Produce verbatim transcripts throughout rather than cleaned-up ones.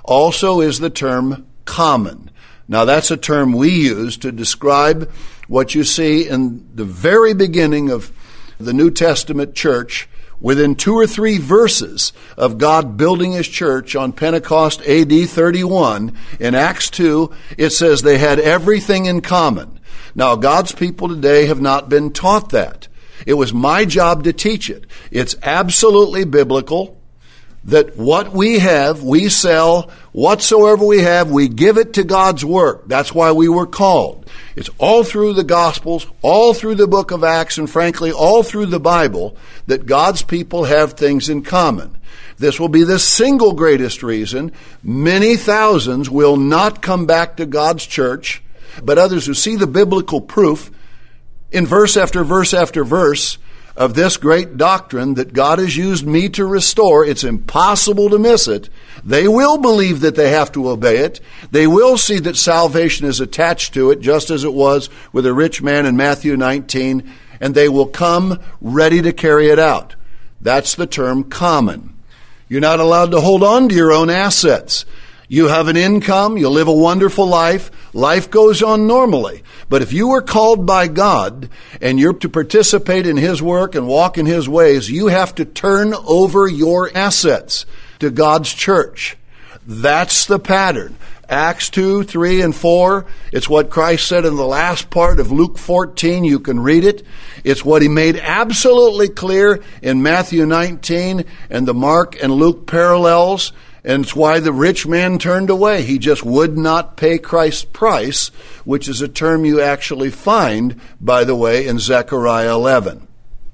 also is the term common. Now, that's a term we use to describe what you see in the very beginning of the New Testament church, within two or three verses of God building his church on Pentecost A D thirty-one. In Acts two, it says they had everything in common. Now, God's people today have not been taught that. It was my job to teach it. It's absolutely biblical that what we have, we sell. Whatsoever we have, we give it to God's work. That's why we were called. It's all through the Gospels, all through the book of Acts, and frankly, all through the Bible, that God's people have things in common. This will be the single greatest reason many thousands will not come back to God's church, but others who see the biblical proof in verse after verse after verse of this great doctrine that God has used me to restore. It's impossible to miss it. They will believe that they have to obey it. They will see that salvation is attached to it, just as it was with a rich man in Matthew nineteen, and they will come ready to carry it out. That's the term common. You're not allowed to hold on to your own assets. You have an income, you live a wonderful life, life goes on normally. But if you were called by God and you're to participate in his work and walk in his ways, you have to turn over your assets to God's church. That's the pattern. Acts two, three, and four. It's what Christ said in the last part of Luke fourteen. You can read it. It's what he made absolutely clear in Matthew nineteen and the Mark and Luke parallels. And it's why the rich man turned away. He just would not pay Christ's price, which is a term you actually find, by the way, in Zechariah eleven.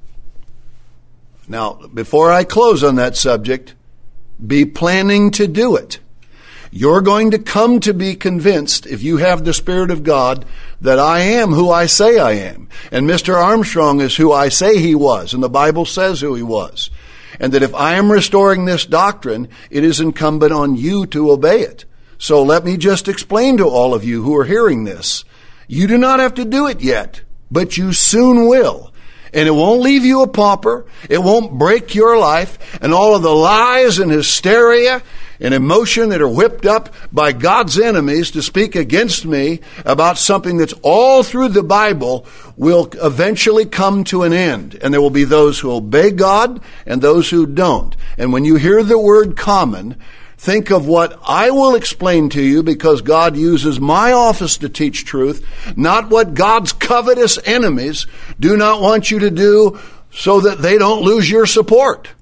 Now, before I close on that subject, be planning to do it. You're going to come to be convinced, if you have the Spirit of God, that I am who I say I am. And Mister Armstrong is who I say he was, and the Bible says who he was. And that if I am restoring this doctrine, it is incumbent on you to obey it. So let me just explain to all of you who are hearing this. You do not have to do it yet, but you soon will. And it won't leave you a pauper. It won't break your life. And all of the lies and hysteria and emotion that are whipped up by God's enemies to speak against me about something that's all through the Bible will eventually come to an end. And there will be those who obey God and those who don't. And when you hear the word common, think of what I will explain to you, because God uses my office to teach truth, not what God's covetous enemies do not want you to do so that they don't lose your support.